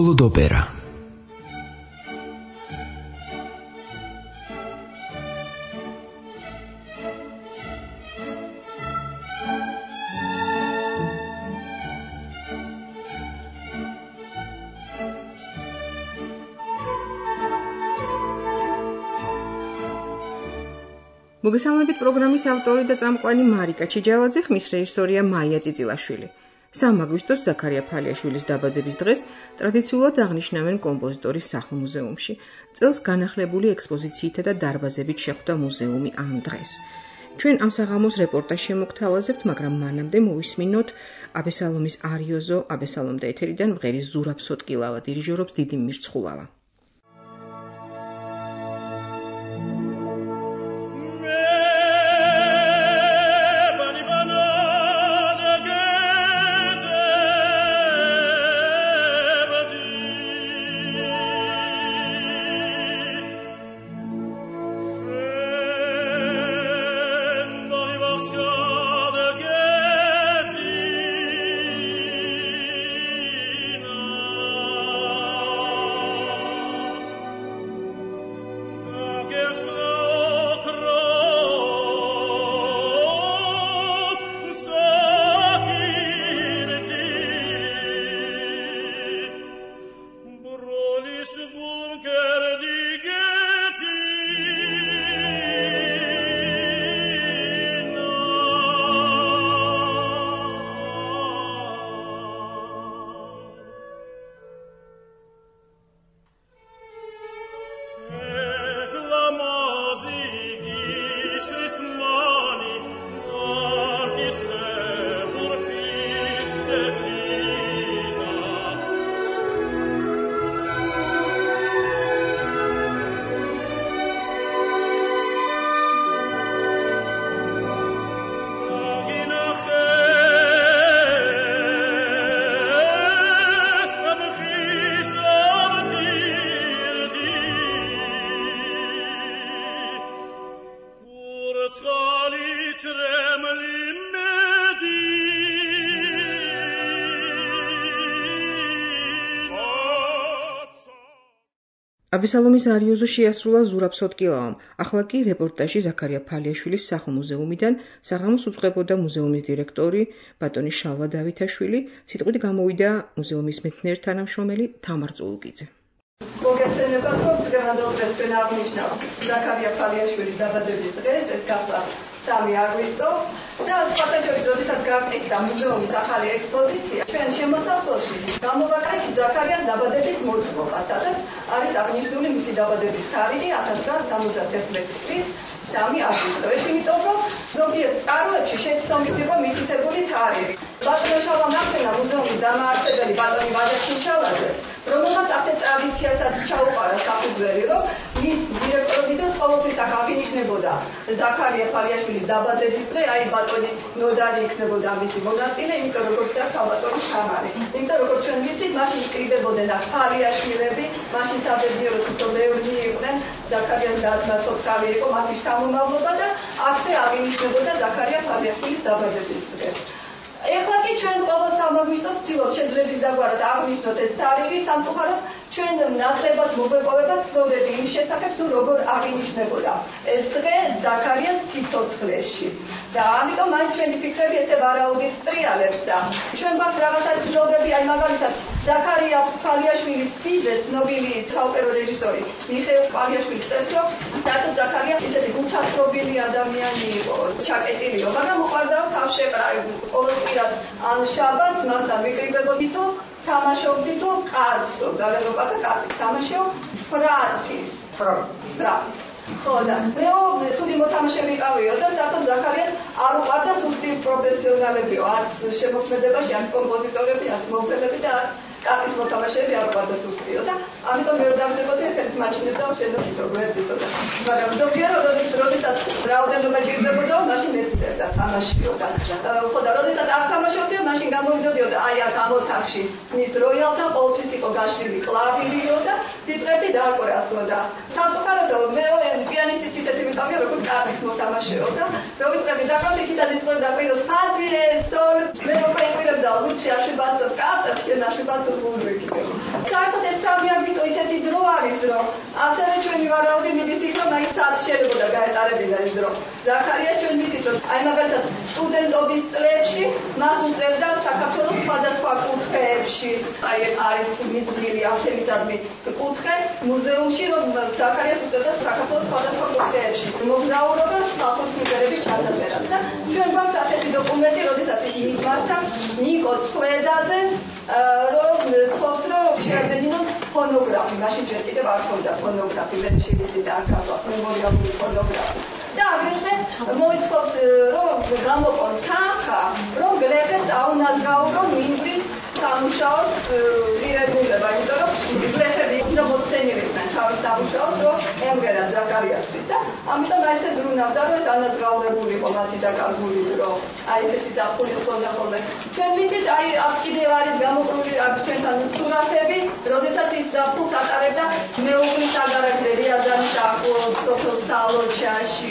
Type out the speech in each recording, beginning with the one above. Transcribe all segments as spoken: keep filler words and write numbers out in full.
Ludopera. მოგესალმებით პროგრამის ავტორი და წამყვანი მარიკა ჩიჯავაძე, ხმის რეჟისორია მაია წიწილაშვილი. სამი აგვისტოს ზაქარია ფალიაშვილის დაბადების დღეს ტრადიციულად აღნიშნავენ კომპოზიტორის სახლ-მუზეუმში. წელს განახლებული ექსპოზიციითა და დარბაზებით შეხვდა მუზეუმი ამ დღეს. ჩვენ ამ საღამოს რეპორტაჟს შემოგთავაზებთ, მაგრამ მანამდე მოვისმინოთ აბესალომის არიოზო, აბესალომ და ეთერიდან მღერის ზურაბ სოტკილავა დირიჟორობს დიდი მირცხულავა. აბესალომის არიოზო შეასრულა ზურაბ სოტკილავამ. ახლა კი რეპორტაჟი ზაქარია ფალიაშვილის სახლ-მუზეუმიდან. საღამოს უწყებოდა მუზეუმის დირექტორი ბატონი შალვა დავითაშვილი. სიტყვით გამოვიდა მუზეუმის მეცნიერ თანამშრომელი თამარ წულუკიძე. მოგესალმებით, რომ დღევანდელ დღეს ჩვენ აღნიშნავთ ზაქარია ფალიაშვილის დაბადების დღეს, ეს გახდა სამი აგვისტო და სხვათა შორის, როდესაც გავყიდდა მუზეუმის ახალი ექსპოზიცია, ჩვენ შემოსასვლელში გამოვაკეთეთ ზაქარიას დაბადების მოწმობა, სადაც არის აღნიშნული მისი დაბადების თარიღი ათას ცხრაას სამოცდათერთმეტი წლის სამი აგვისტო. ეს იმიტომ, რომ ზოგიერთ წყაროებში შეცდომით იყო მითითებული თარიღი. ბატონი შალვამ ახსენა მუზეუმის დამაარსებელი ბატონი ვადაშვილ შალვაძე, რომელმაც ასეთ ტრადიციასაც ჩაუყარა საფუძველი, რომ მის დირექტორობის დროს ყოველთვის აქ აღინიშნებოდა ზაქარია ფალიაშვილის დაბადების დღე, აი ბატონი ნოდარი იქნებოდა მისი მონაწილე, იმიტომ როგორც და ქალბატონის თამარი. იმიტომ როგორც ჩვენ ვიცით, მაშინ იკრიბებოდნენ აქ ფალიაშვილები, მაშინ საბედნიეროდ უფრო ბევრი იყვნენ, ზაქარიას დათმაცოცხალი იყო მათი შთამომავლობა და ასე აღინიშნებოდა ზაქარია ფალიაშვილის დაბადების დღე. ეხლა კი ჩვენ ყოველ სამი აგვისტოს ვცდილობთ შეძლების დაგვარად აღნიშნოთ ეს თარიღი, სამწუხაროდ ჩვენ ნაკლებად მოგვეპოვებათ ცნობები იმის შესახებ, თუ როგორ აღინიშნებოდა ეს დღე ზაქარიას სიცოცხლეში. და ამიტომ მაინც ჩვენი ფიქრები ესე ვარაუდით ტრიალებს და ჩვენ გვაქვს რაღაცა ცნობები, აი მაგალითად ზაქარია ფალიაშვილის სიძე, ცნობილი საოპერო რეჟისორი მიხეილ ფალიაშვილი წერს, რომ საერთოდ ზაქარია ისეთი გულჩაფრობილი ადამიანი იყო, ჩაკეტილიო, მაგრამ უყვარდა თავშეყრა, ყოველ კვირას ან შაბათს მასთან ვიკრიბებოდითო, თამაშობდითო კარტს, გაგებოდა კარტის თამაშიო, ფრათის, ფრათის. ხო და მეო თუდი მოთამაშე ვიყავიო და საერთოდ ზაქარიას არ უყვარდა სუსტი პროფესიონალებიო, არც შემოქმედებაში, არც კომპოზიტორები, არც მომღერლები და არც კარტის მოთამაშეები არ უყვარდა სუსტიო და ამიტომ მე ვერ დავდებოდი ერთ მაჩინებდა შეზოგითო გვერდითო და მაგრამ ზოგიერთ როდესაც რაოდენობა ჭირდებოდა, მაშინ მეცდებდა თამაშიო და ხო და როდესაც არ თამაშობდიო, მაშინ გამოვიდოდიო და აი აქ ამოთახში მის როიალთან ყოველთვის იყო გაშლილი კლავილიო და ვიწყებდი დააკვრასო და სამწუხაროდ მე პიანისტიც ისეთი ვიყავია, როგორც კარის მოთამაშეობდა. მე ვიწყებდი დაკავდი კიდე ძიწყოს დაკვიროს ფაძილე, სწორ მე მოკაიყვირებდა ლუჩი აშებაცო კარტებს, ჩვენ აშებაცო მუზიკი. საერთოდ ეს სამი აგვისტო ისეთი დრო არის, რომ ასევე ჩვენი ვარაუდი მიდის იქ, რომ აი სად შეიძლება გაეტარებინა ეს დრო. ზაქარია ჩვენ ვიცით, რომ აი მაგალითად სტუდენტობის წლებში მას უწევდა საქართველოს სხვადასხვა კუთხეებში. აი არის მიძღილი ამთემისადმი კუთხე მუზეუმში, რომ ზაქარიას უწევდა საქართველოს სხვადასხვა კუთხეებში. მოგზაურობა ხალხის მიგერების ჩასაწერად და ჩვენ გვაქვს ასეთი დოკუმენტი, როდესაც ის მიგმართა ნიკო ცხვედაძეს, რომ თხოვს, რომ შეადგენინონ ფონოგრაფი, მაშინ ჯერ კიდევ არ ჰქონდა ფონოგრაფი, მე შევიწით არ ქართვა მემორიალური ფონოგრაფი. და აგრეთვე მოითხოვს, რომ გამოყონ თანხა, რომ გლეხებს აუნაზღაურონ მინდვრის სამუშაოს ღირებულება, იმიტომ რომ გლეხები უნდა მოწენილდნენ თავის სამუშაოს, რომ ემღერათ ზაქარიასთვის და ამიტომ აი ესე ზრუნავდა, რომ ეს ანაზღაურებული იყო მათი დაკარგული დრო. აი ესეთი დახული ჰქონდა ხოლმე. ჩვენ ვიცით, აი აქ კიდევ არის გამოკრული აქ ჩვენთან სურათები, როდესაც ის ზაფხულს ატარებდა მეუღლის აგარაკზე რიაზანის ახლოს, სოფელ სალოჩაში.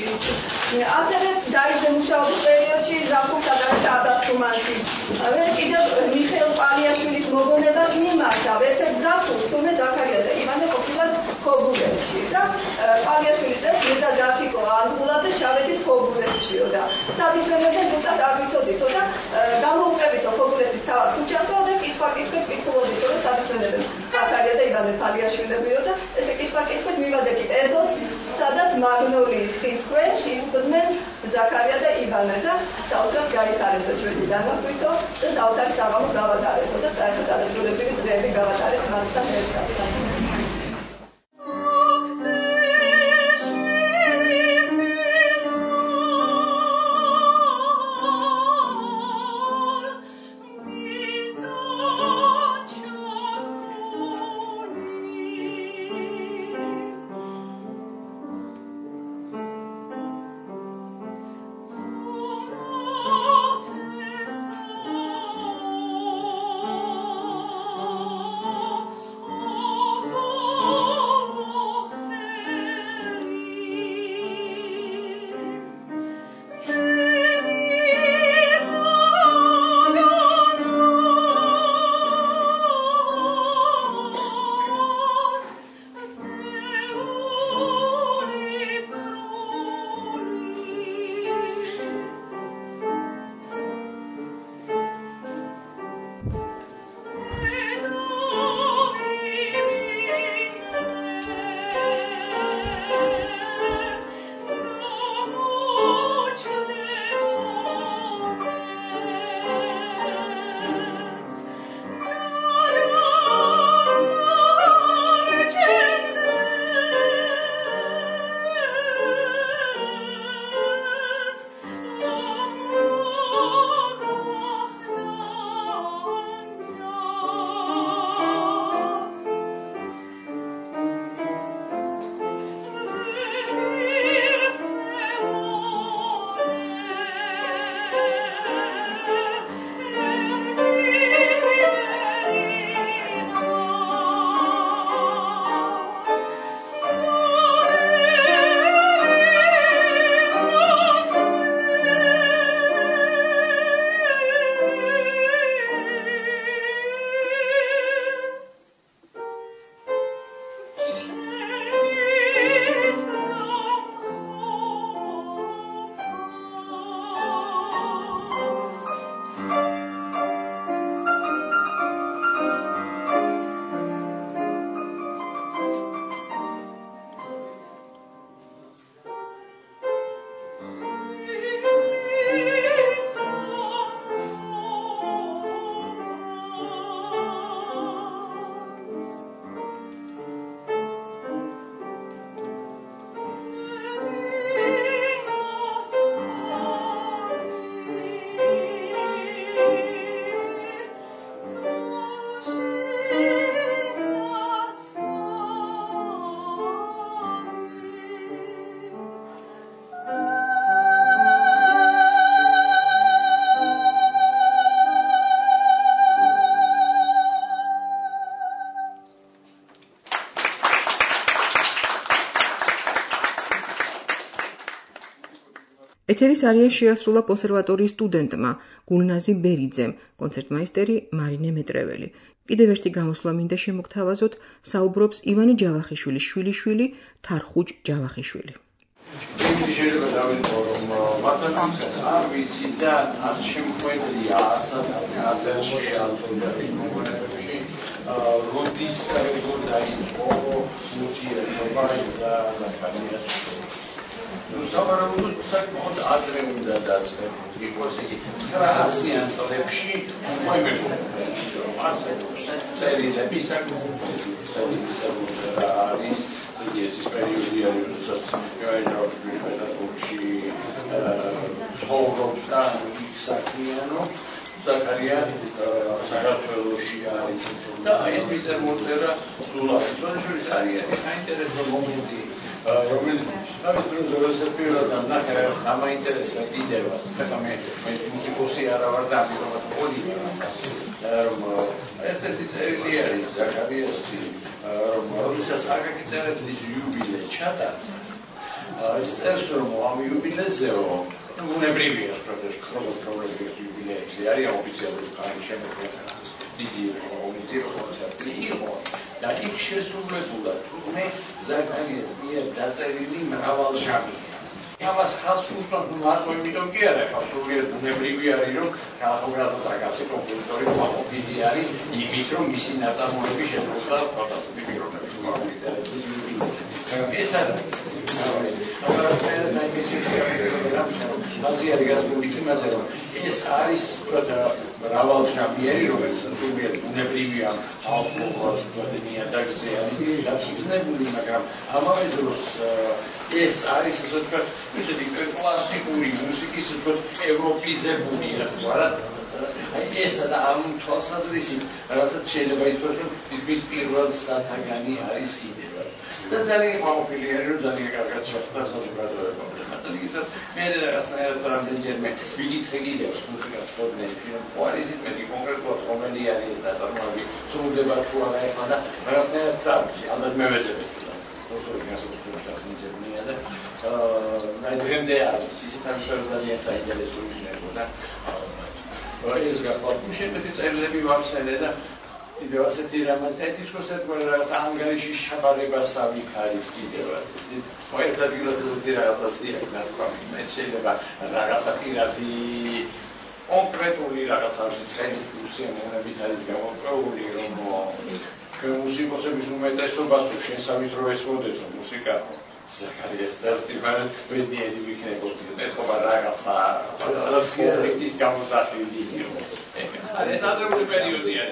ასევე დაიწყო მუშაობის პერიოდში ზაფხულს ატარებდა აბასთუმანში. კიდევ მიხეილ პალიაშვილის მოგონებას მიმართა ერთ-ერთ ზაფხულს, თუმე ზაქარია და ივანე ყოფილად ქობულეთში და პალიაშვილი წერს მიდა დაფიკო ანდღულაძე ჩავედით ქობულეთშიო და სადისვენებდნენ ზუსტად არ ვიცოდითო და გამოუყევითო ქობულეთის თავად ქუჩასო და კითხვა-კითხვით კითხულობდითო რომ სადისვენებდნენ ზაქარია და ივანე პალიაშვილებიო და ესე კითხვა-კითხვით მივადექით ეზოს სადაც მაგნოლიის ხის ქვეშ ისხდნენ ზაქარია და ივანე და საოცრად გაიხარესო ჩვენი დანახვითო და საოცარი საღამო გავატარეთო და საერთოდ არასრულებრივი დღეები გავატარეთ მასთან ერთად. Oh ეთერის არია შეასრულა კონსერვატორიის სტუდენტმა გულნაზი ბერიძემ, კონცერტმაისტერი მარინე მეტრეველი. კიდევ ერთი გამოსვლა მინდა შემოგთავაზოთ, საუბრობს ივანე ჯავახიშვილის შვილიშვილი თარხუჯ ჯავახიშვილი. Ini შეიძლება დავიწყო რომ მათემატიკა არ ვიცი და არ შემოგვედია ასაკაცებში ალგორითმი მომენტებში როდის კარგოდ დაიწყო მუთიერება და ნაკადიას ნუ სავარაუდოდ საკმაოდ ადრე უნდა დაწყებოდი იყოს იგი ცხრაასიან წლებში მოიმეფო რომ ასე წერილები საკმაოდ წერილები არის ეს პერიოდი არის როდესაც გაიჟღერებულ პედაგოგში ცხოვრობს და საქმიანობს ზაქარია საქართველოში არის და ეს მისერ მოწერა სულ არის თორემ არის საინტერესო მომენტი რომელიც თავის დროს როდესაც და ნახე ამაინტერესა კიდევაც ხა მე მე მუსიკოსი არა ვარ და ამიტომ მოდი რომ ერთ-ერთი წერილი არის ზაქარიასი რომ როდესაც აკაკიწერებლის იუბილე ჩატარდა ეს წერს რომ ამ იუბილეზეო უნებრივია პროფესორული იუბილეები არის ოფიციალური ხარის შემოქმედება დიდი ოფიციალური კონცერტი იყო და იქ შესრულებულად თურმე ზაქარიას მიერ დაწერილი მრავალჟამია ამას ხას უსვამთ მარტო იმიტომ კი არა ხა სულიერ უნებრივი არის რომ რაღაცა საკაცი კომპოზიტორი მოყოლი არის იმით რომ მისი ნაწარმოები შესრულდა ფოტოსები პიროვნების ეს არის აზიარი გასული იმაზე რომ ეს არის მრავალჟამიერი რომელიც სულიერ უნებრივია ალკოჰოლის ნიადაგზე არის დაფუძნებული მაგრამ ამავე დროს ეს არის ასე ვთქვათ ისეთი კლასიკური მუსიკის ვთქვათ ევროპიზებული რა აი ესა და ამ თვალსაზრისით რასაც შეიძლება ითქვას რომ ის პირველ სტათაგანი არის კიდევაც და ძალიან მომფილია რომ ძალიან კარგად შეხვდა საზოგადოება და ისე მე რაღაცნაირად რამდენჯერმე ვიკითხებიებს მუსიკას ხოდნები რომ არის იმედი კონკრეტულად რომელი არის და წარმოები სრულდება თუ არა ეხლა და რაღაცნაირად თავში ალბათ მევეძებთ Profesor Gasol Jasmine და ნაიდრემდე არის ისე თანხმობა ძალიან საინტერესო იქნებოდა. ეს გახლავთ შეფეთი წერილები ვახსენე და კიდევ ასეთი რამაც ეთიკოს ეთქვა რაღაც ანგარიში შაბარებასავი არის კიდევ ასეთი. მოერთად გილოცდი რაღაცას იქნა თქვა. ეს შეიძლება რაღაცა პირადი კონკრეტული რაღაცა ცხელი ფუნქციონირებით არის გამოყენებული რომ მუსიკოსების უმეტესობას შენ სამიწრო ეს მოდესო მუსიკა ზაქარიას დასტიბან ვედნიერი ვიქნებოდი ეთქობა რაღაცა რაღაცის გამოსახილი იყო ეს ადრეული პერიოდი არის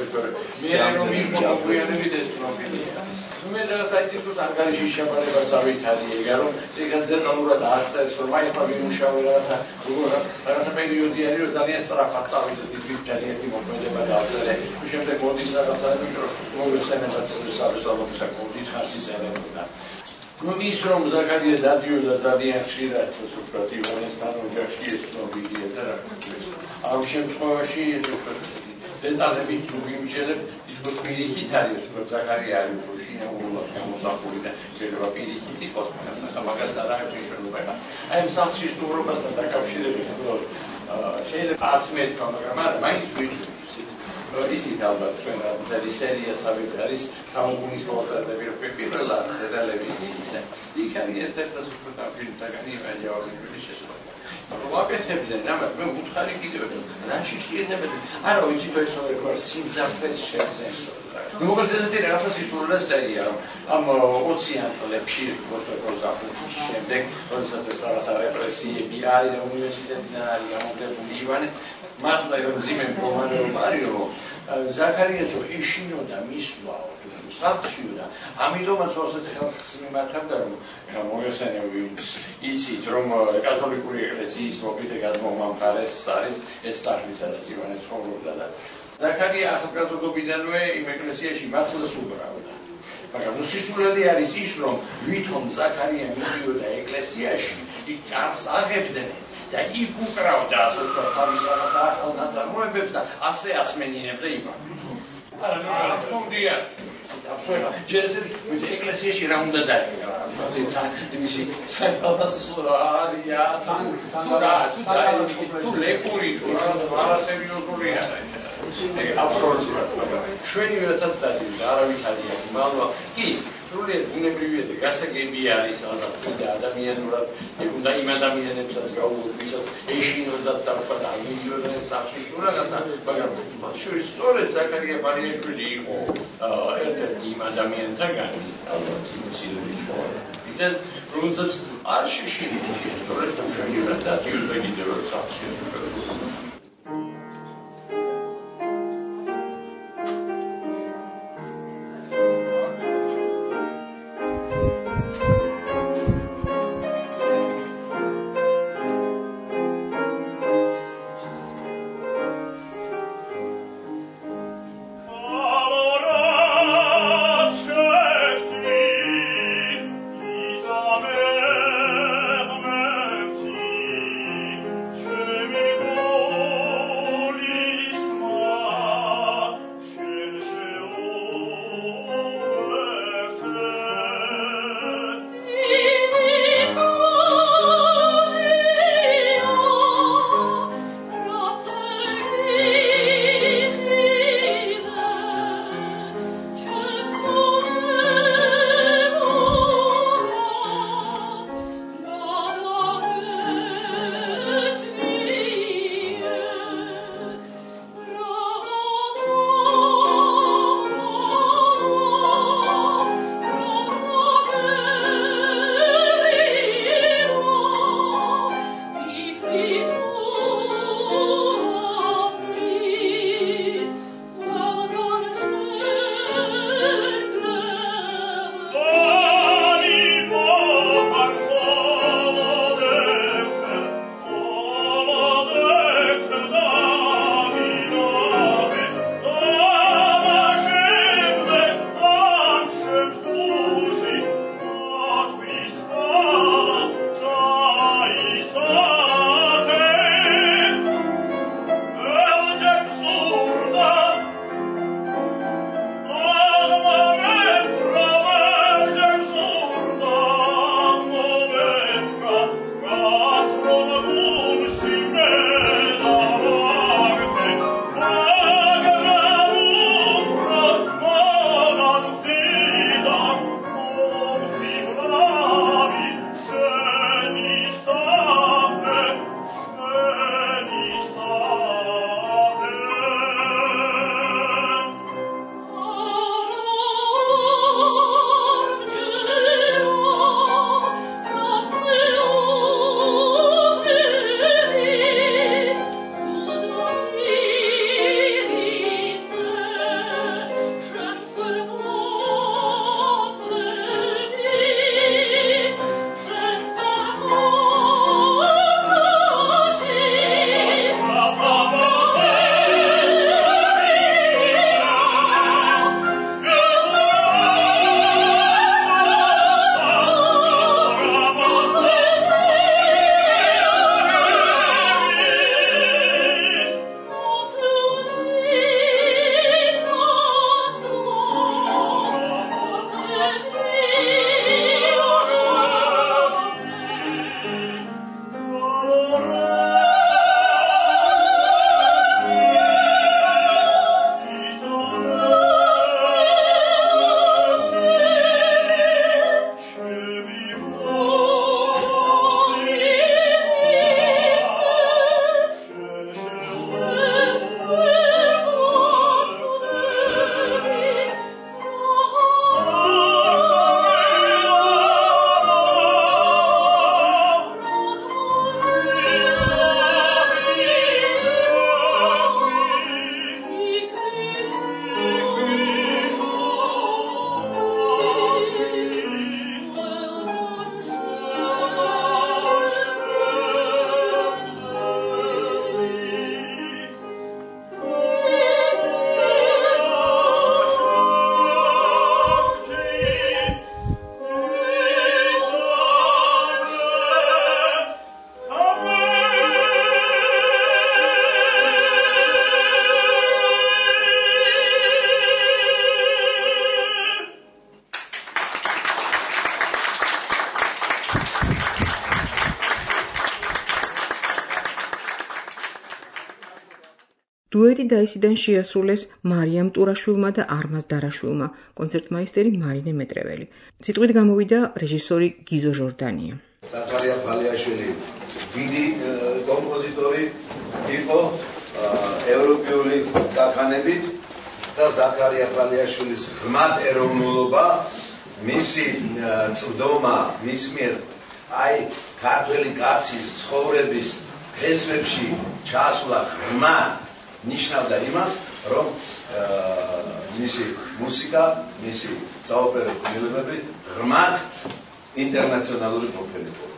მე რომ მიგმოგვიანებით ეს ცნობილია მე რაღაც აიტიკოს ანგარიში შაბარებასავით არის ეგა რომ ეგ ძერნალურად აღწერს რომ აი ხა ვიმუშავე რაღაცა რაღაცა პერიოდი არის რომ ძალიან სწრაფად წავიდეთ ის ძალიან მოქმედება დააწერე შემდეგ მოდის რაღაცა მიკრო მოგესწრება საბესალო საკუთი ხასი წერებოდა ნუ ის რომ ზაქარია დადიოდა ძალიან ხშირად უბრალოდ ივანესთან ოჯახში ეს ცნობილია და რა ამ შემთხვევაში დეტალები თუ ვიმჩნევ ის გოსპირიქით არის რომ ზაქარია არის პროშინეულად გამოსახული და შეიძლება პირიქით იყოს მაგას გადააჭირა შეიძლება აი ამ სამში სტუმრობასთან დაკავშირებით შეიძლება არც მეთქვა მაგრამ არა მაინც ვიცი ისიც ალბათ ჩვენ და სერია საბით არის საუგუნის პორტრეტები რო პირველად ტელევიზიაზე იქ არის ერთ-ერთი ფოტოგრაფიისგანი ვაჯავების შესაძლებლობა მაგრამ ვაკეთებდნენ რამე მე უთხარი კიდევ რაში შეიძლება არა ვიცი თუ ეს როგორ სიმძაფრეს შეძენს ნუ მოკლედ ესეთი რაღაცა სიტუაცია სერია ამ ოციან წლებში როდესაც შემდეგ როდესაც ეს რაღაცა რეპრესიები არის და უნივერსიტეტიდან არის გამოგებული ივანე მართლა რომ ძიმენ პრომანერობა არის რომ ზაქარიასო ეშინოდა მისვლაო სახლშიო და ამიტომაც ასეთი ხალხს მიმართავდა რომ მოიხსენები იცით რომ კათოლიკური ეკლესიის მოკიდე გადმომამყარეს არის ეს სახლი სადაც ივანე ცხოვრობდა და ზაქარია ახალგაზრდობიდანვე იმ ეკლესიაში მართლაც უბრალოდ მაგრამ სისულელი არის ის რომ ვითომ ზაქარია მიდიოდა ეკლესიაში იქ კარს აღებდნენ და იქ უკრავდა ასე ვთქვათ თავის რაღაცა ახალ ნაწარმოებებს და ასე ასმენინებდა ივანე არა, ნუ აბსურდია. აბსურდია. ჯერესები ეკლესიაში რა უნდა დაიგო? მოიცა იმისი საერთოდ არია თან თან თუ ლეკური თუ რა სერიოზული არა. აბსურდია. ჩვენი ვერათაც დაიწყო, არავის არია. მალვა კი სრულიად ბუნებრივია და გასაგები არის და ადამიანურად უნდა იმ ადამიანებსაც გაუგოთ, ვისაც ეშინოდათ და თქვა და მიგიოდნენ სახში თუ რაღაცა, მაგრამ მათ შორის სწორედ ზაქარია ფარიაშვილი იყო ერთ-ერთი იმ ადამიანთაგანი, ალბათ იმცირების მოვალე. და რომელსაც არ შეშინდა სწორედ შემიძლია დათიოდა კიდევ ერთ სახში. Oh დუეტი დაისიდან შეასრულეს მარიამ ტურაშვილმა და არმაზ დარაშვილმა, კონცერტმაისტერი მარინე მეტრეველი. სიტყვით გამოვიდა რეჟისორი გიზო ჟორდანია. ზაქარია ფალიაშვილი დიდი კომპოზიტორი იყო ევროპული გაქანებით და ზაქარია ფალიაშვილის ღრმად ეროვნულობა, მისი წვდომა მის მიერ აი ქართველი კაცის ცხოვრების ფესვებში ჩასვლა ღრმად ნიშნავდა იმას, რომ მისი მუსიკა, მისი საოპერო ფილმები ღრმად ინტერნაციონალური ყოფილიყო.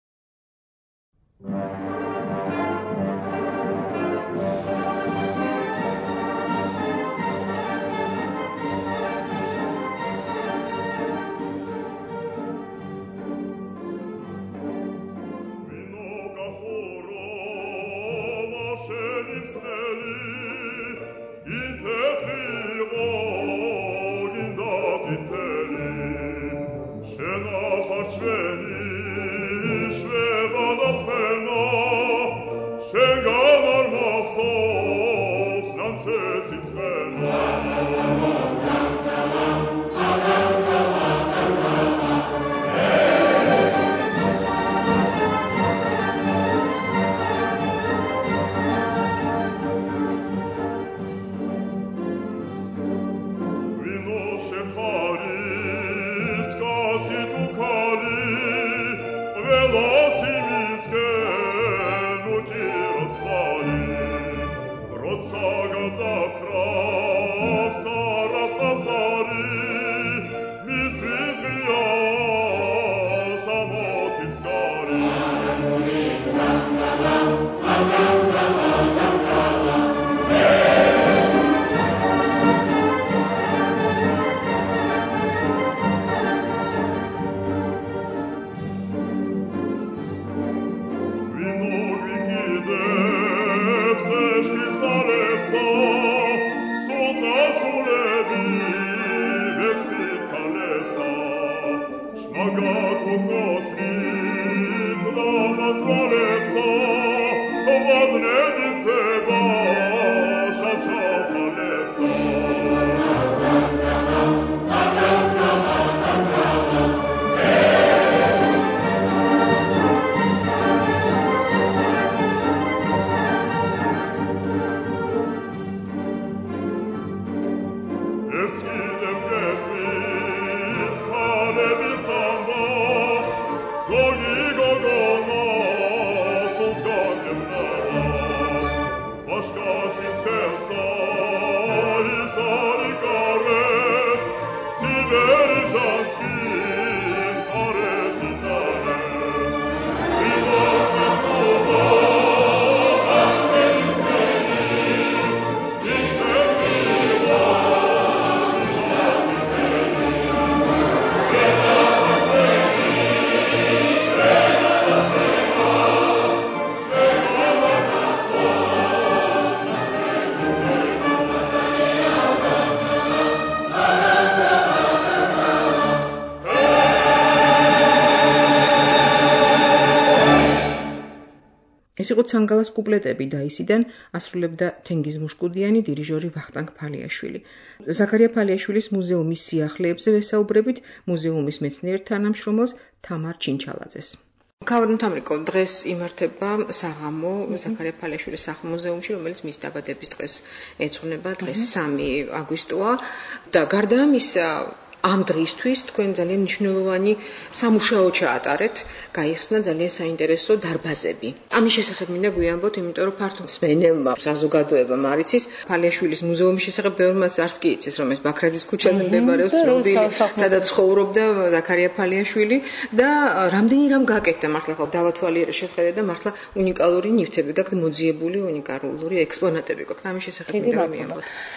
ეს იყო ცანგალას კუპლეტები დაისიდან, ასრულებდა თენგიზ მუშკუდიანი, დირიჟორი ვახტანგ ფალიაშვილი. ზაქარია ფალიაშვილის მუზეუმის სიახლეებზე ვესაუბრებით მუზეუმის მეცნიერ თანამშრომელს თამარ ჩინჩალაძეს. ქავადნთამრიკო, დღეს იმართება საღამო ზაქარია ფალიაშვილის სახლ-მუზეუმში, რომელიც მის დაბადების დღეს ეძღვნება, დღეს სამი აგვისტოა და გარდა ამისა ამ დღისთვის თქვენ ძალიან მნიშვნელოვანი სამუშაო ჩაატარეთ, გაიხსნა ძალიან საინტერესო დარბაზები. ამის შესახებ მინდა გვიამბოთ, იმიტომ რომ ფართო მსმენელმა საზოგადოებამ არ იცის, ფალიაშვილის მუზეუმის შესახებ ბევრმაც არც კი იცის, რომ ეს ბაქრაძის ქუჩაზე მდებარეობს, სადაც ცხოვრობდა ზაქარია ფალიაშვილი და რამდენი რამ გაკეთდა, მართლა ხო დავათვალიერე შეხედე და მართლა უნიკალური ნივთები გაქვთ, მოძიებული უნიკალური ექსპონატები გაქვთ. ამის შესახებ მინდა გვიამბოთ.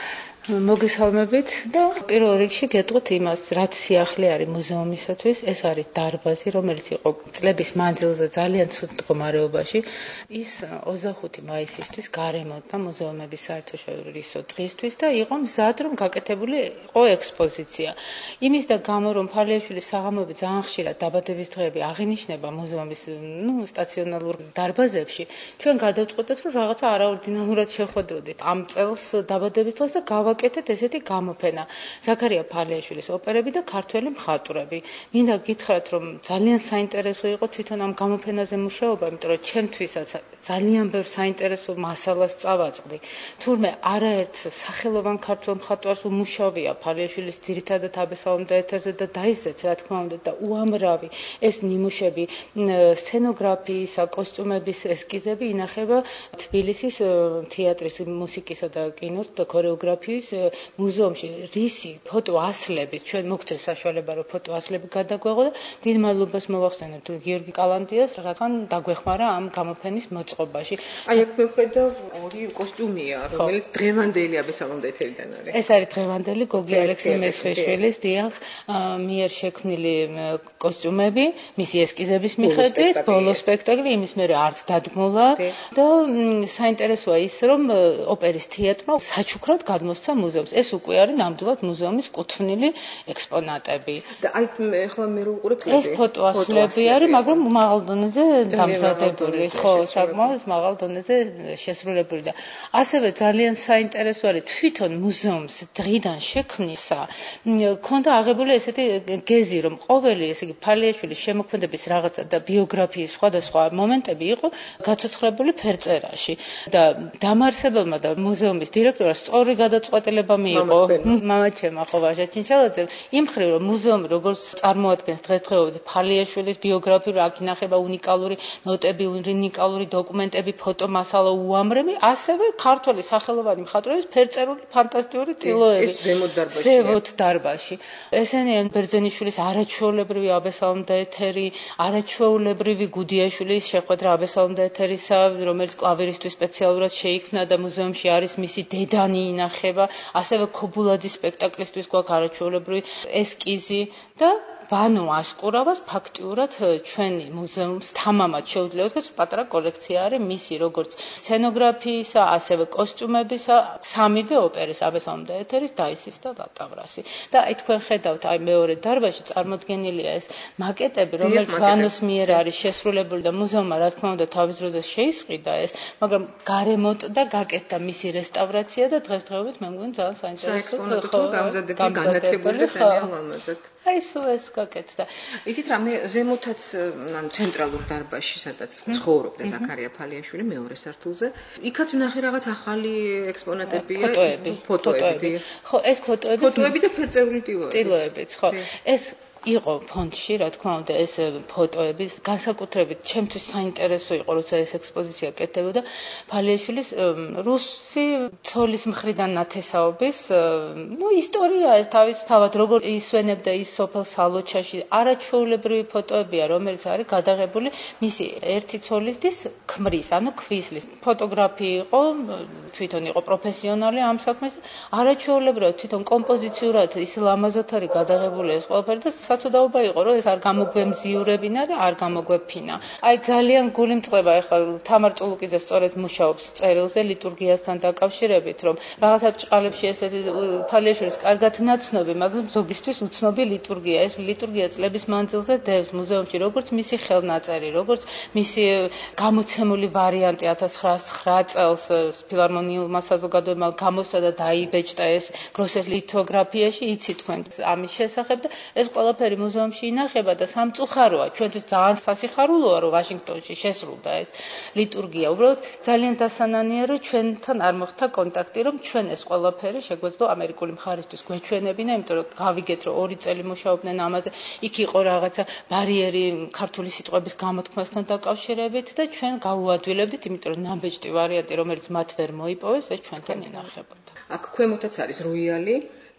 მოგესალმებით და პირველ რიგში გეტყვით იმას, რაც სიახლე არის მუზეუმისათვის, ეს არის დარბაზი, რომელიც იყო წლების მანძილზე ძალიან ცუდ მდგომარეობაში. ის ოცდახუთი მაისისთვის გარემონტდა მუზეუმების საერთაშორისო დღისთვის და იყო მზად, რომ გაკეთებული იყო ექსპოზიცია. იმის და გამო, რომ ფალიაშვილის საღამოები ძალიან ხშირად დაბადების დღეები აღინიშნება მუზეუმის, ნუ, სტაციონალურ დარბაზებში, ჩვენ გადავწყვეტეთ, რომ რაღაცა არაორდინალურად შევხვედროდით ამ წელს დაბადების დღეს და გავაკეთეთ ესეთი გამოფენა. ზაქარია ფალიაშვილის ოპერები და ქართველი მხატვრები. მინდა გითხრათ, რომ ძალიან საინტერესო იყო თვითონ ამ გამოფენაზე მუშაობა, იმიტომ რომ ჩემთვისაც ძალიან ბევრ საინტერესო მასალას წავაწყდი. თურმე არაერთ სახელოვან ქართველ მხატვარს უმუშავია ფალიაშვილის ძირითადად აბესალომ და ეთერზე და დაისწრეთ, რა თქმა უნდა, და უამრავი ეს ნიმუშები, სცენოგრაფიისა, კოსტუმების ესკიზები ინახება თბილისის თეატრის მუსიკისა და კინოს და ქორეოგრაფიის მუზეუმში. რისი ფოტოასლები, ჩვენ მოგცეს საშუალება, რომ ფოტოასლები გადაგვეღო და დიდ მადლობას მოვახსენებთ გიორგი კალანდიას, რადგან დაგვეხმარა ამ გამოფენის მოწყობაში. აი აქ მივხვდები ორი კოსტუმია, რომელიც დღევანდელი აბესალომ და ეთერიდან არის. ეს არის დღევანდელი გოგი ალექსი მესხიშვილის დიახ მიერ შექმნილი კოსტუმები, მისი ესკიზების მიხედვით, ბოლო სპექტაკლი, იმის მერე არც დადგმულა და საინტერესოა ის, რომ ოპერის თეატრმა საჩუქრად გადმოსცა მუზეუმს. ეს უკვე არის ნამდვილად მუზეუმის კუთვნილი ექსპონატები. და აი ახლა მე რო უყურებ ეს ფოტოასლები არის, მაგრამ მაღალ დონეზე დამზადებული, ხო, საკმაოდ მაღალ დონეზე შესრულებული და ასევე ძალიან საინტერესო არის თვითონ მუზეუმს დღიდან შექმნისა. ქონდა აღებული ესეთი გეზი, რომ ყოველი, ესე იგი, ფალიაშვილის შემოქმედების რაღაცა და ბიოგრაფიის სხვადასხვა მომენტები იყო გაცოცხლებული ფერწერაში და დამაარსებელმა და მუზეუმის დირექტორს სწორი გადაწყვეტილება მიიღო მამაჩემ ახოვაჟა ჩინჩალაძემ იმ მხრივ, რომ მუზეუმი როგორც წარმოადგენს დღესდღეობით ფალიაშვილის ბიოგრაფიული, აქ ინახება უნიკალური ნოტები, უნიკალური დოკუმენტები, ფოტომასალა უამრავი, ასევე ქართველი სახელოვანი მხატვრების ფერწერული ფანტასტიკური ტილოები. ეს ზემოთ დარბაზში. ზემოთ დარბაზში. ესენია ბერძენიშვილის არაჩვეულებრივი აბესალომ და ეთერი, არაჩვეულებრივი გუდიაშვილის შეხვედრა აბესალომ და ეთერისა, რომელიც კლავირისთვის სპეციალურად შეიქმნა და მუზეუმში არის მისი დედანი ინახება, ასევე ქობულაძის სპექტაკლისთვის გვაქვს არაჩვეულებრივი ესკიზი და ბანო ასკურავას ფაქტიურად ჩვენი მუზეუმს თამამად შეუძლია ვთქვათ, პატარა კოლექცია არის მისი, როგორც სცენოგრაფიისა, ასევე კოსტუმებისა, სამივე ოპერის აბესალომ და ეთერის დაისის და ლატავრასი. და აი თქვენ ხედავთ, აი მეორე დარბაზში წარმოდგენილია ეს მაკეტები, რომელიც ბანოს მიერ არის შესრულებული და მუზეუმმა რა თქმა უნდა თავის დროზე შეისყიდა ეს, მაგრამ გარემონტდა, გაკეთდა მისი რესტავრაცია და დღესდღეობით მე მგონი ძალიან საინტერესო გამზადებული, განათებული და ძალიან ლამაზად. აი სულ ეს გაკეთდა. ისიც რამე ზემოთაც ან ცენტრალურ დარბაზში, სადაც ცხოვრობდა ზაქარია ფალიაშვილი მეორე სართულზე, იქაც ვნახე რაღაც ახალი ექსპონატებია, ფოტოები, ფოტოები. ხო, ეს ფოტოები, ფოტოები და ფერწერული ტილოები. ტილოებიც, ხო. ეს იყო ფონდში, რა თქმა უნდა, ეს ფოტოების განსაკუთრებით ჩემთვის საინტერესო იყო, როცა ეს ექსპოზიცია კეთდებოდა ფალიაშვილის რუსი ცოლის მხრიდან ნათესაობის, ნუ ისტორია ეს თავისთავად როგორ ისვენებდა ის სოფელ სალოჩაში, არაჩვეულებრივი ფოტოებია, რომელიც არის გადაღებული მისი ერთი ცოლის დის ქმრის, ანუ ქვისლის. ფოტოგრაფი იყო, თვითონ იყო პროფესიონალი ამ საქმეს, არაჩვეულებრივად თვითონ კომპოზიციურად ის ლამაზად არის გადაღებული ეს ყველაფერი და საცოდაობა იყო, რომ ეს არ გამოგვემზიურებინა და არ გამოგვეფინა. აი ძალიან გული მწყდება, ეხლა თამარ წულუკიძე სწორედ მუშაობს წერილზე ლიტურგიასთან დაკავშირებით, რომ რაღაცა ბრჭყალებში ესეთი ფალიაშვილის კარგად ნაცნობი, მაგრამ ზოგისთვის უცნობი ლიტურგია. ეს ლიტურგია წლების მანძილზე დევს მუზეუმში, როგორც მისი ხელნაწერი, როგორც მისი გამოცემული ვარიანტი ათას ცხრაასი ცხრა წელს ფილარმონიულმა საზოგადოებამ გამოსცა და დაიბეჭდა ეს გროსეს ლითოგრაფიაში, იცით თქვენ ამის შესახებ და ეს ყველაფერი მუზეუმში ინახება და სამწუხაროა, ჩვენთვის ძალიან სასიხარულოა, რომ ვაშინგტონში შესრულდა ეს ლიტურგია. უბრალოდ ძალიან დასანანია, რომ ჩვენთან არ მოხდა კონტაქტი, რომ ჩვენ ეს ყველაფერი შეგვეძლო ამერიკული მხარისთვის გვეჩვენებინა, იმიტომ რომ გავიგეთ, რომ ორი წელი მუშაობდნენ ამაზე, იქ იყო რაღაცა ბარიერი ქართული სიტყვების გამოთქმასთან დაკავშირებით და ჩვენ გავუადვილებდით, იმიტომ რომ ნაბეჭდი ვარიანტი, რომელიც მათ ვერ მოიპოვეს, ეს ჩვენთან ინახებოდა. აქ ქვემოთაც არის როიალი.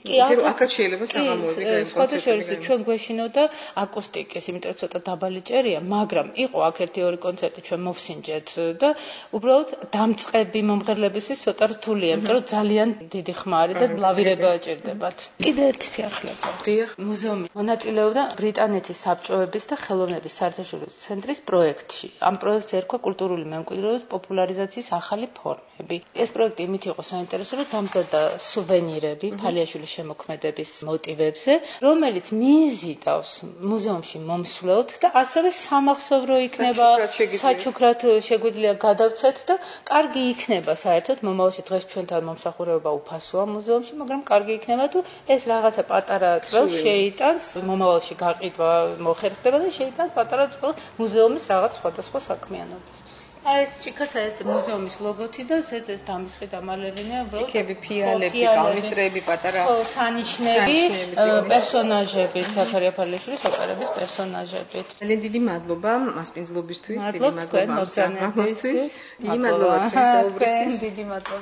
ისე რომ აქაც შეიძლება საღამოები გაიგოს. სხვათა შორის ჩვენ გვეშინოდა აკუსტიკის, იმიტომ რომ ცოტა დაბალი ჭერია, მაგრამ იყო აქ ერთი ორი კონცერტი ჩვენ მოვსინჯეთ და უბრალოდ დამწყები მომღერლებისთვის ცოტა რთულია, იმიტომ რომ ძალიან დიდი ხმა არის და ლავირება ჭირდებათ. კიდე ერთი სიახლეა. დიახ. მუზეუმი მონაწილეობდა ბრიტანეთის საბჭოების და ხელოვნების საერთაშორისო ცენტრის პროექტში. ამ პროექტს ერქვა კულტურული მემკვიდრეობის პოპულარიზაციის ახალი ფორმები. ეს პროექტი იმით იყო საინტერესო, რომ დამზადდა სუვენირები ფალიაშვილის შემოქმედების მოტივებზე, რომელიც მიიზიდავს მუზეუმში მომსვლელთ და ასევე სამახსოვრო იქნება, საჩუქრად შეგვიძლია გადავცეთ და კარგი იქნება საერთოდ მომავალში დღეს ჩვენთან მომსახურება უფასოა მუზეუმში, მაგრამ კარგი იქნება თუ ეს რაღაცა პატარა წელს შეიტანს, მომავალში გაყიდვა მოხერხდება და შეიტანს პატარა წელს მუზეუმის რაღაც სხვადასხვა საქმიანობისთვის. აი ეს ჭიქაცა ეს მუზეუმის ლოგოთი და ეს ეს დამისხი დამალევინია, უბრალოდ იქები, ფიალები, კალმისტრები, პატარა ხო, სანიშნები, პერსონაჟები, ზაქარია ფალიშვილის ოპერების პერსონაჟებით. ძალიან დიდი მადლობა მასპინძლობისთვის, დიდი მადლობა თქვენ მოსამართლისთვის. დიდი მადლობა თქვენ საუბრისთვის. დიდი მადლობა.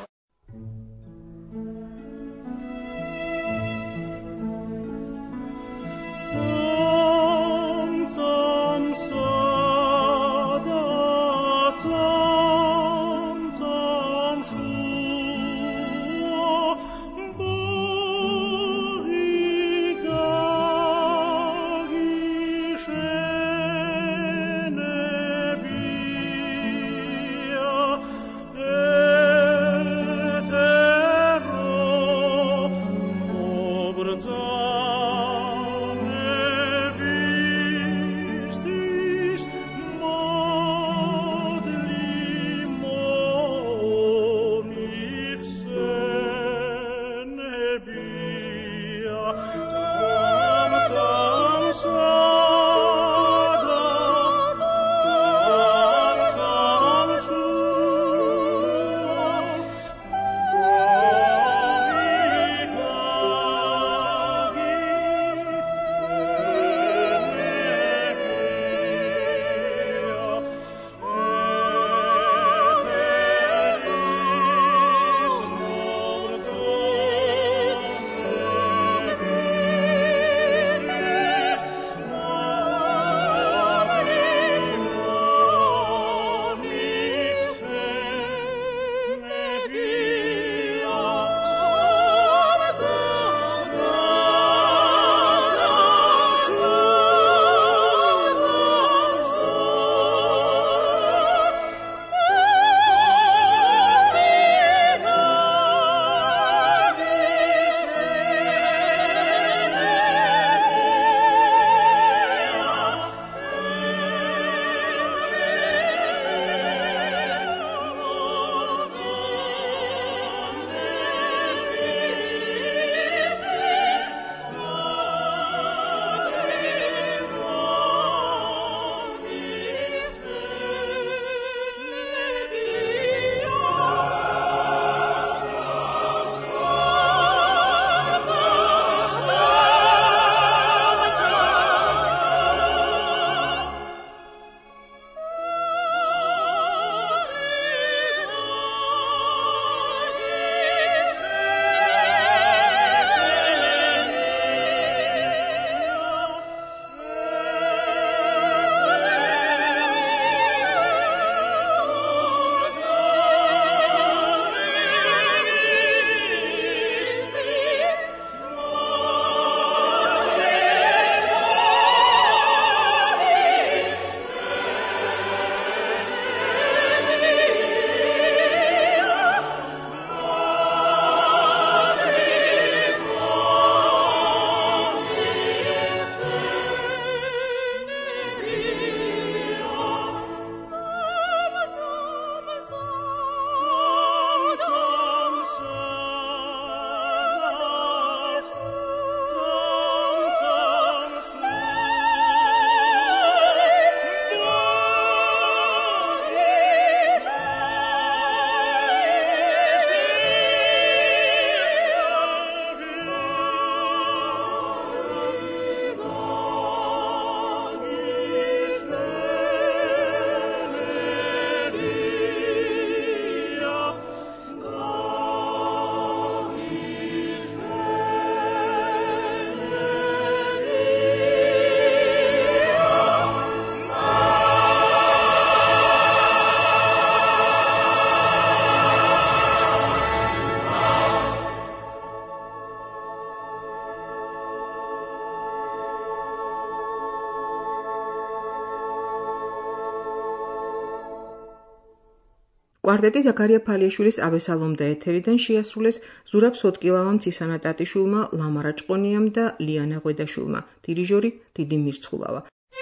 კვარტეტი ზაქარია ფალიაშვილის აბესალომდა ეთერიდან შეასრულეს ზურაბ სოტკილავამ, ცისანა ტატიშვილმა, ლამარა ჭყონიამ და ლიანა ღვედაშვილმა. დირიჟორი დიდი მირცხულავა.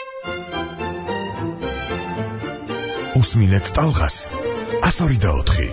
უსმინეთ ტალღას ასორი და ოთხი.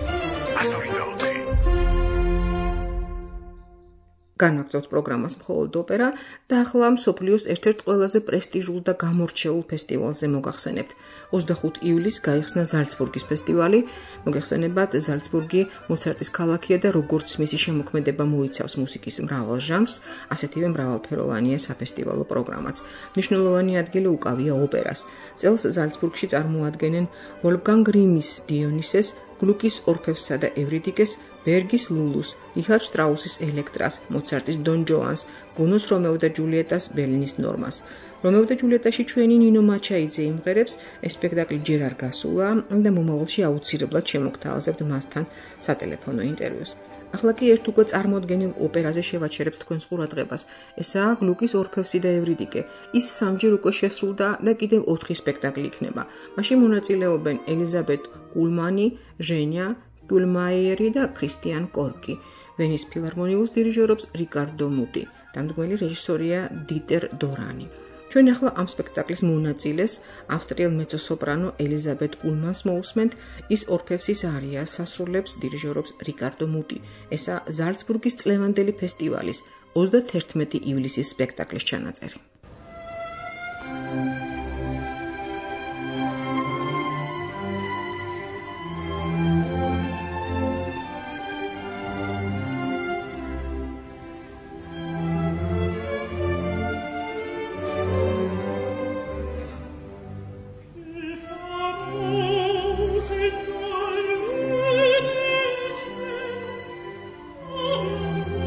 განვაგრძოთ პროგრამას მხოლოდ ოპერა და ახლა მსოფლიოს ერთ-ერთ ყველაზე პრესტიჟულ და გამორჩეულ ფესტივალზე მოგახსენებთ. ოცდახუთი ივლისს გაიხსნა ზალცბურგის ფესტივალი. მოგეხსენებათ, ზალცბურგი მოცარტის ქალაქია და როგორც მისი შემოქმედება მოიცავს მუსიკის მრავალ ჟანრს, ასეთივე მრავალფეროვანია საფესტივალო პროგრამაც. მნიშვნელოვანი ადგილი უკავია ოპერას. წელს ზალცბურგში წარმოადგენენ ვოლფგანგ რიმის დიონისეს, გლუკის ორფევსსა და ევრიდიკეს, ბერგის ლულუს, რიჰარდ შტრაუსის ელექტრას, მოცარტის დონ ჯოანს, გუნოს რომეო და ჯულიეტას, ბელინის ნორმას. რომეო და ჯულიეტაში ჩვენი ნინო მაჩაიძე იმღერებს, ეს სპექტაკლი ჯერ არ გასულა და მომავალში აუცილებლად შემოგთავაზებთ მასთან სატელეფონო ინტერვიუს. ახლა კი ერთ უკვე წარმოდგენილ ოპერაზე შევაჩერებთ თქვენს ყურადღებას. ესაა გლუკის ორფევსი და ევრიდიკე. ის სამჯერ უკვე შესრულდა და კიდევ ოთხი სპექტაკლი იქნება. მაშინ მონაწილეობენ ელიზაბეთ კულმანი, ჟენია გულმაიერი და ქრისტიან კორკი. ვენის ფილარმონიულს დირიჟორობს რიკარდო მუტი. დამდგმელი რეჟისორია დიტერ დორანი. ჩვენ ახლა ამ სპექტაკლის მონაწილეს, ავსტრიელ მეცო-სოპრანო ელიზაბეთ კულმანს მოусმენთ. ის ორფევსის არიას ასრულებს, დირიჟორობს რიკარდო მუტი. ესაა ზალცბურგის წლევანდელი ფესტივალის ოცდაათერთმეტი ივლისის სპექტაკლის ჩანაწერი.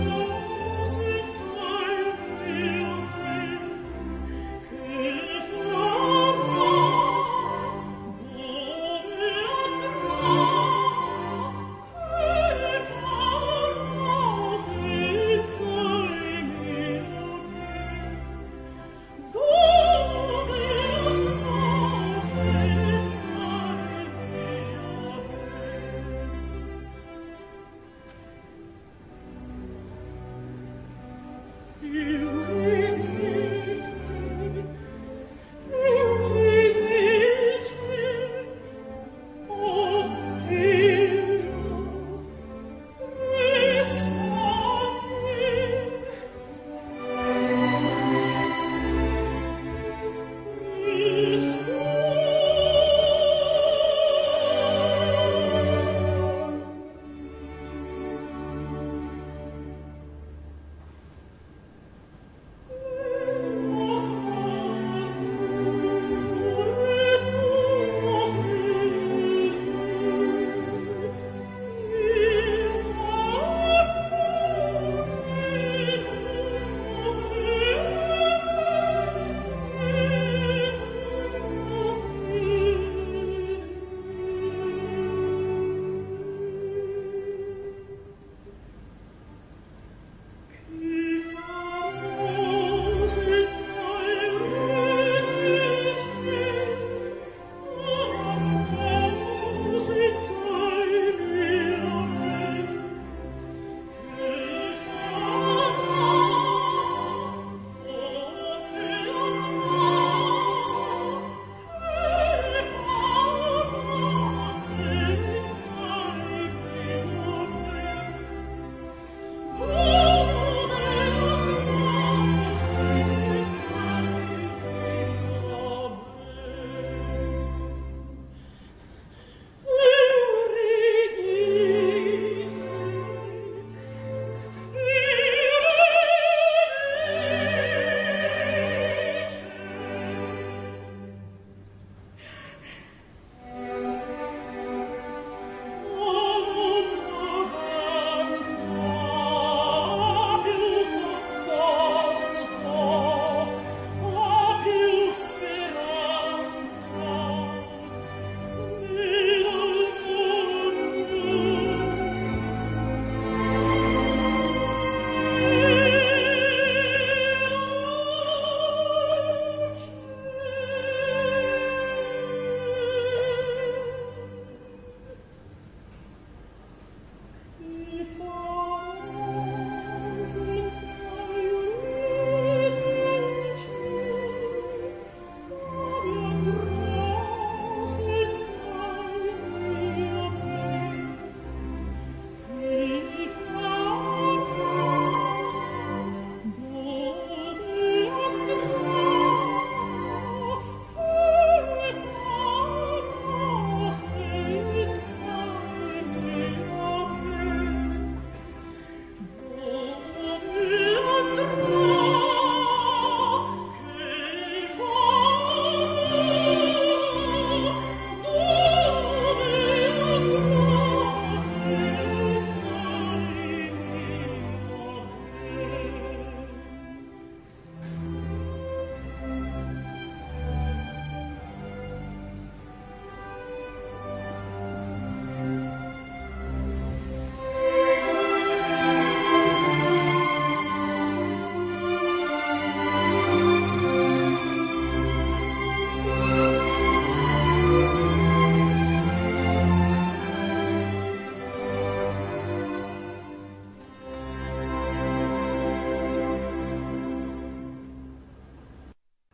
For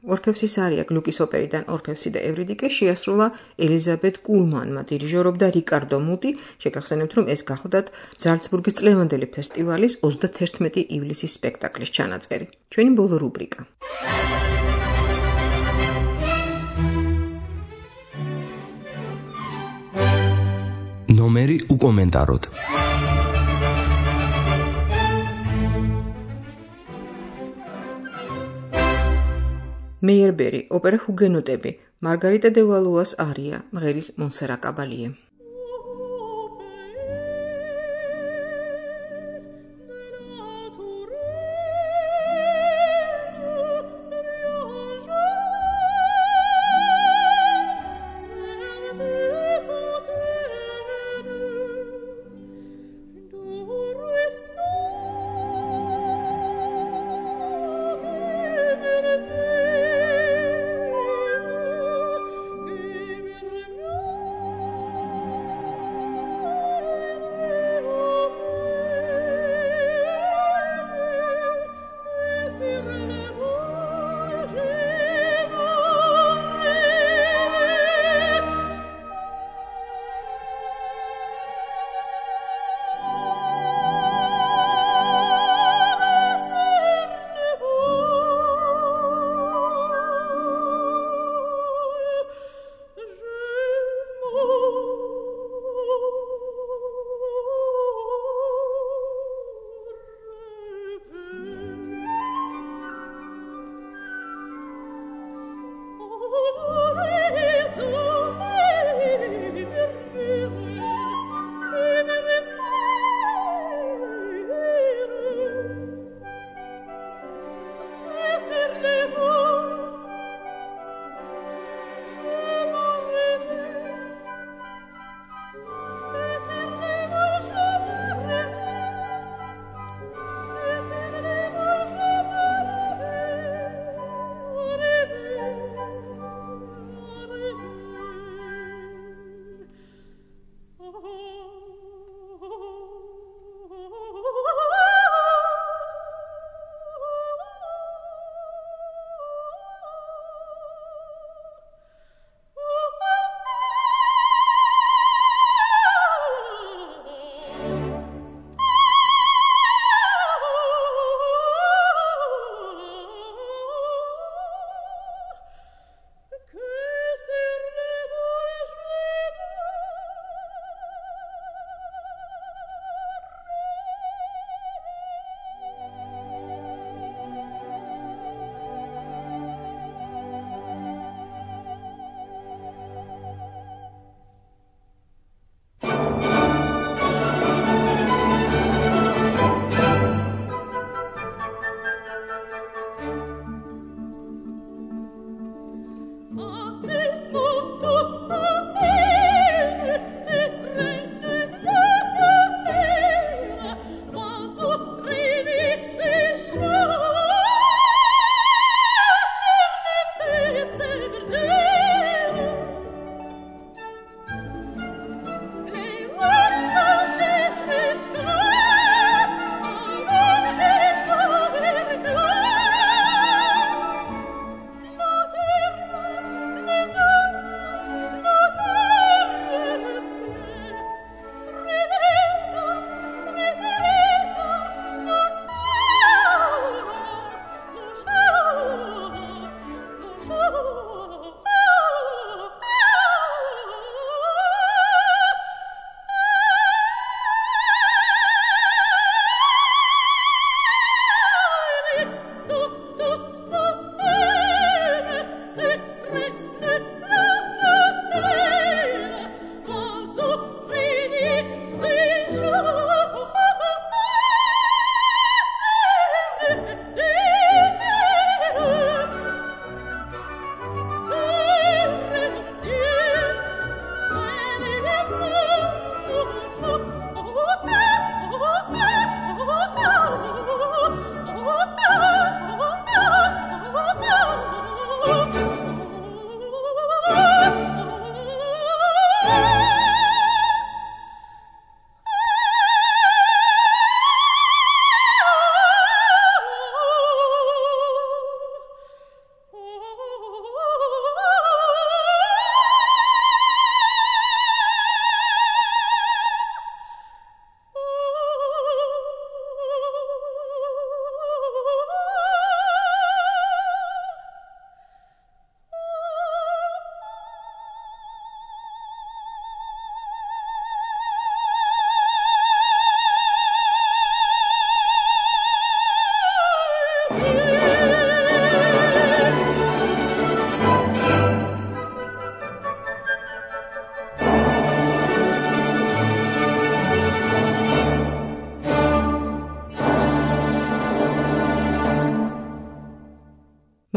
ორფევსის არია გლუკის ოპერიდან ორფევსი და ევრიდიკე შეასრულა ელიზაბეთ კულმანმა, დირიჟორობდა რიკარდო მუტი. შეგახსენებთ, რომ ეს გახლდათ ზალცბურგის წლევანდელი ფესტივალის ოცდათერთმეტი ივლისის სპექტაკლის ჩანაწერი. ჩვენი ბოლო რუბრიკა. ნომერი უკომენტაროთ. მეიერბერი, ოპერა ჰუგენოტები, მარგარიტა დე ვალუას არია, მღერის მონსერა კაბალიე.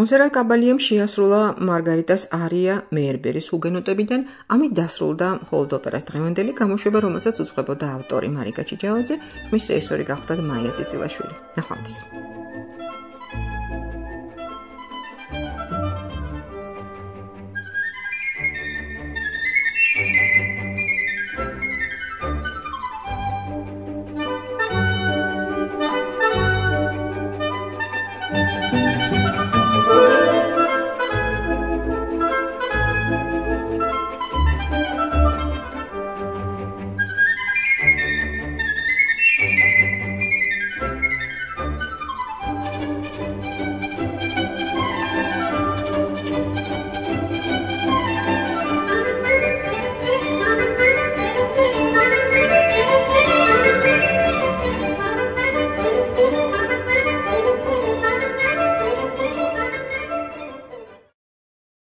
მონსერატ კაბალიამ შეასრულა მარგარიტას არია მეერბერის ჰუგენოტებიდან, ამით დასრულდა მხოლოდ ოპერას დღევანდელი გამოშვება, რომელსაც უძღვებოდა ავტორი მარიკა ჩიჯავაძე, ხმის რეჟისორი გახლდათ მაია წიწილაშვილი. ნახვამდის.